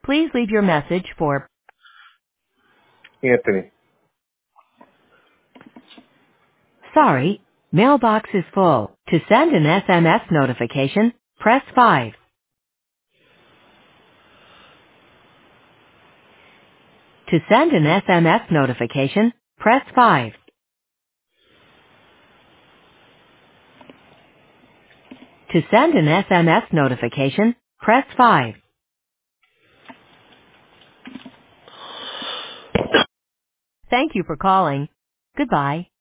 Please leave your message for Anthony. Sorry, mailbox is full. To send an SMS notification, press 5. To send an SMS notification, press 5. To send an SMS notification, press 5. Thank you for calling. Goodbye.